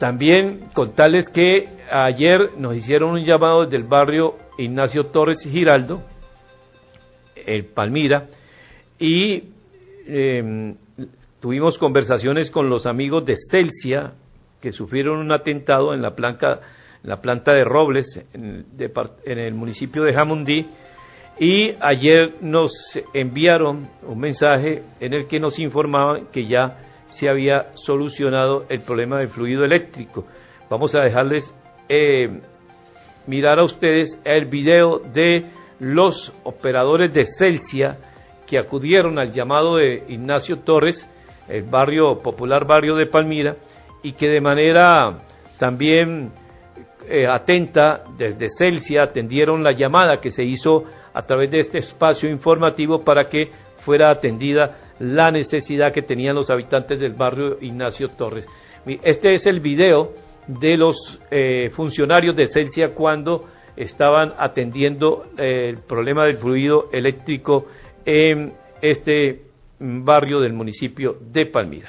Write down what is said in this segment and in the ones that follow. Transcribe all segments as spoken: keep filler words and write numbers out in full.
también contarles que ayer nos hicieron un llamado desde el barrio Ignacio Torres Giraldo, el Palmira, y eh, tuvimos conversaciones con los amigos de Celsia, que sufrieron un atentado en la planta, en la planta de Robles, en el, en el municipio de Jamundí, y ayer nos enviaron un mensaje en el que nos informaban que ya se había solucionado el problema del fluido eléctrico. Vamos a dejarles eh, mirar a ustedes el video de los operadores de Celsia que acudieron al llamado de Ignacio Torres, el barrio popular barrio de Palmira, y que de manera también eh, atenta desde Celsia atendieron la llamada que se hizo a través de este espacio informativo para que fuera atendida la necesidad que tenían los habitantes del barrio Ignacio Torres. Este es el video de los eh, funcionarios de Celsia cuando estaban atendiendo eh, el problema del fluido eléctrico en este barrio del municipio de Palmira.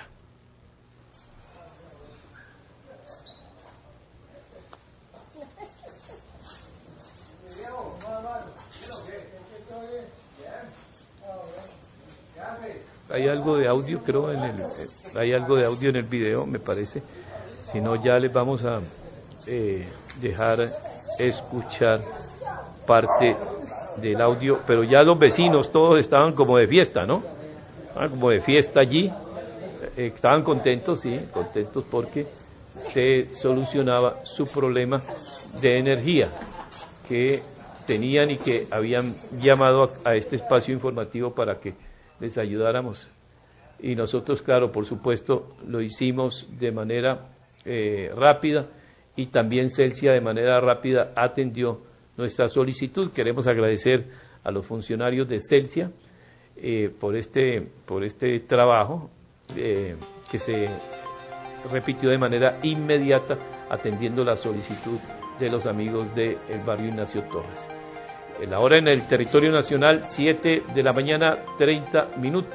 Hay algo de audio, creo, en el, hay algo de audio en el video, me parece. Si no, ya les vamos a eh, dejar escuchar parte del audio. Pero ya los vecinos todos estaban como de fiesta, ¿no? Ah, como de fiesta allí. Eh, estaban contentos, sí, contentos porque se solucionaba su problema de energía que tenían y que habían llamado a, a este espacio informativo para que les ayudáramos. Y nosotros, claro, por supuesto, lo hicimos de manera eh, rápida, y también Celsia de manera rápida atendió nuestra solicitud. Queremos agradecer a los funcionarios de Celsia eh, por este por este trabajo eh, que se repitió de manera inmediata atendiendo la solicitud de los amigos del barrio Ignacio Torres. La hora en el territorio nacional, siete de la mañana, treinta minutos.